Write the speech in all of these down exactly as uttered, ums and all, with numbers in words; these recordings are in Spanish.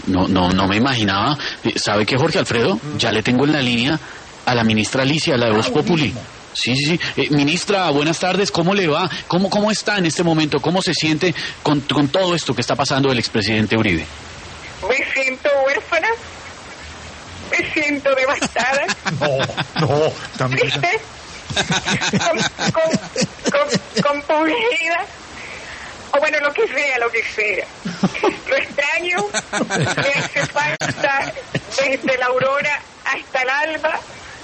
no, no, no me imaginaba. ¿Sabe qué, Jorge Alfredo? Ya le tengo en la línea a la ministra Alicia, la de Voz Populi. Sí, sí, sí. Eh, ministra, buenas tardes. ¿Cómo le va? ¿Cómo, cómo está en este momento? ¿Cómo se siente con, con todo esto que está pasando del expresidente Uribe? Me siento huérfana. Me siento devastada. No, no, también. ¿Triste? con, con, con, compungida. O bueno, lo que sea, lo que sea. Lo extraño. Me hace falta desde la aurora hasta el alba.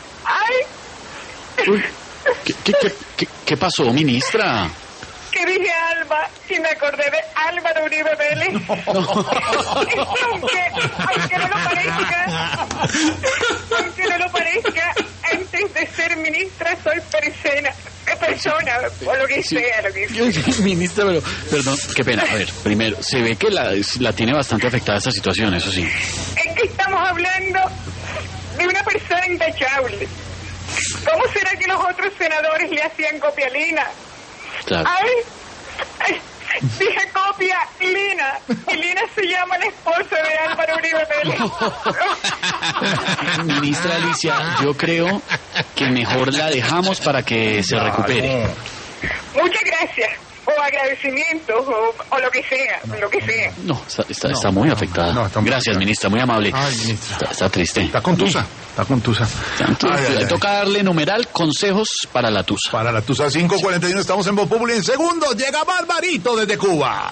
¡Ay! Uy, ¿qué, qué, qué, qué, qué pasó, ministra? Que dije Alba y me acordé de Álvaro Uribe Vélez. No. aunque, aunque no lo parezca, aunque no lo parezca, antes de ser ministra soy persona, persona o lo que Sí. sea, lo que sea. Ministra, pero, perdón, qué pena. A ver, primero, se ve que la, la tiene bastante afectada esta situación, eso sí. Es que estamos hablando de una persona intachable. ¿Cómo será que los otros senadores le hacían copia Lina? Claro. Ay, ay, dije copia Lina, y Lina se llama la esposa de Álvaro Uribe Vélez. Ministra Alicia, yo creo que mejor la dejamos para que se recupere. Muchas gracias, o agradecimientos, o, o lo que sea, lo que sea. No, está, está, No, está muy no, afectada. no, está muy Gracias, afectada. ministra, muy amable. Ay, ministra. Está, está triste. Está contusa, está contusa. Tanto, Ay, ay, ay. toca darle numeral consejos para la tusa. Para la Tusa cinco cuarenta y uno estamos en Voz Populi. En segundo llega Barbarito desde Cuba.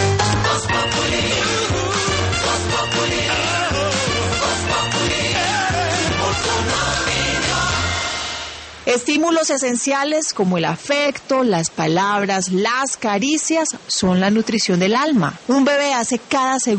Estímulos esenciales como el afecto, las palabras, las caricias son la nutrición del alma. Un bebé hace cada segundo